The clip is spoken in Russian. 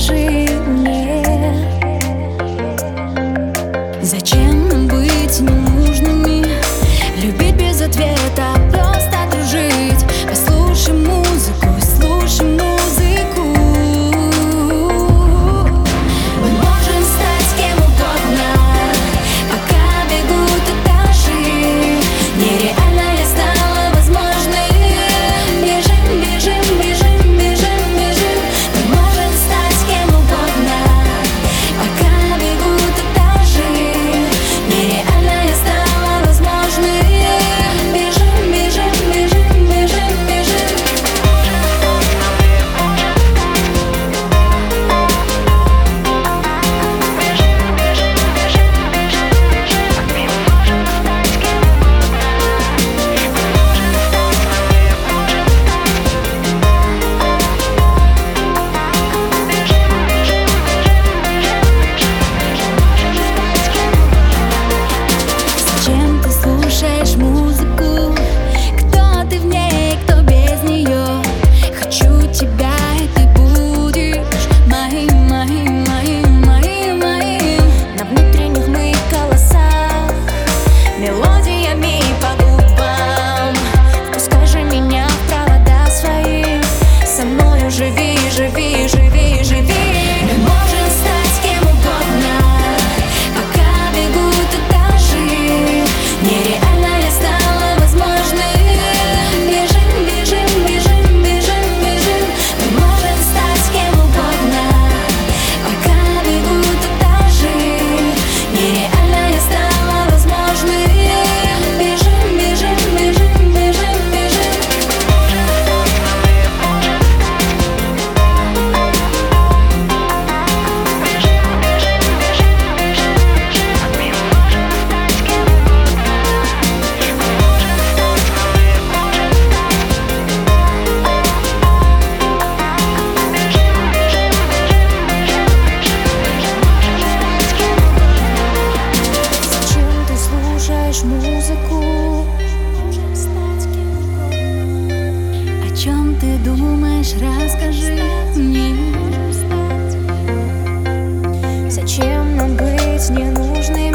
скажи мне, зачем нам быть ненужными, любить без ответа, просто дружить. Послушай музыку, слушай музыку. Мы можем стать кем угодно, пока бегут этажи. Нереальное стало возможным. Бежим, бежим, бежим, бежим, бежим. Мы можем стать кем угодно, пока бегут этажи. Нереальное стало возможным. Бежим, бежим, бежим, бежим, бежим. Зачем ты слушаешь музыку? Кто ты в ней, кто без нее? Хочу тебя, и ты будешь моим, моим, моим, моим, моим. На внутренних моих колосах, мелодиями по губам. Впускай же меня в провода свои, со мною живи, живи, живи, живи. Мы можем стать кем угодно, пока бегут этажи. Нереальное стало возможным. Бежим, бежим, бежим, бежим, бежим. Мы можем стать кем угодно, пока бегут этажи. Нереальное стало возможным. Бежим, бежим, бежим, бежим, бежим. Зачем ты слушаешь музыку? О чем ты думаешь, расскажи мне. Зачем нам быть ненужными?